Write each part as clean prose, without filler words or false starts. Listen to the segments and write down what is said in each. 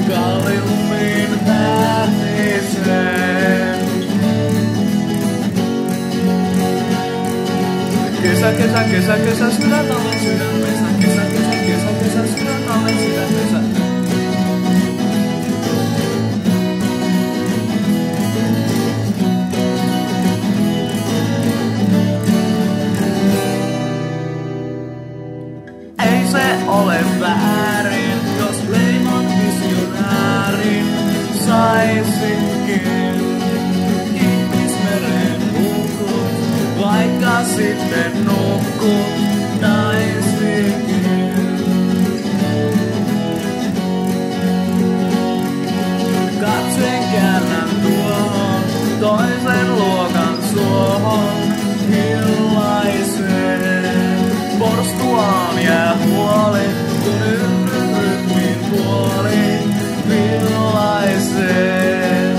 Kalliomiin tähtisen. Kesä, kesä, kesä, kesä, sydäntalven sydämessä. Kesä, kesä, kesä, kesä, sydäntalven sydämessä. Ei se ole väärin, jos leiman visionäärin saisinkin ihmismeren hukut, vaikka sitten nukkutaisinkin. Katseen käännän tuohon toisen luokan suohon hillaiseen. Porstuaan jää huoli, kun yhdyn rytmin puoli villaiseen.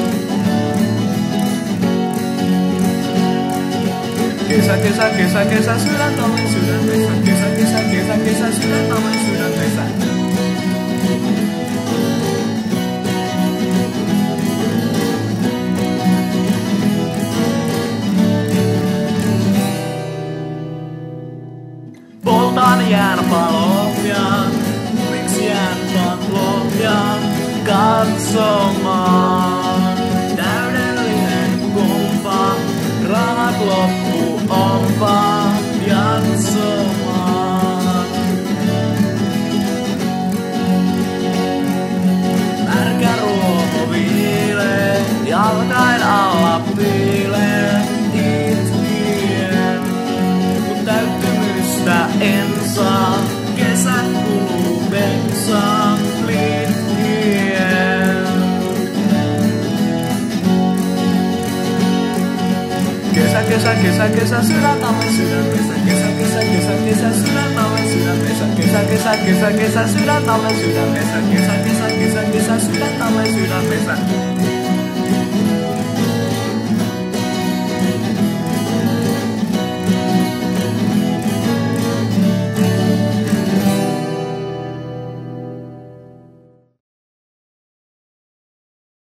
Kesä, kesä, kesä, kesä, sydäntalven sydämessä. Kesä, kesä, kesä, kesä, sydäntalven sydämessä. Poltan jäänpaloja, miksi jäänpaloja katsomaan. Täydellinen kumpa, rahat loppu onpa jatsomaan. Märkä ruoho viilee, jalkain alla piilee itkien, kun täyttymystä en saa, kesä kuluu bensaa liittien. Kesä, kesä, kesä, kesä, sydäntalven sydämessä. Kesä, kesä, kesä, kesä, sydäntalven sydämessä. Kesä, kesä, kesä, kesä, sydäntalven sydämessä. Kesä, kesä, kesä, kesä,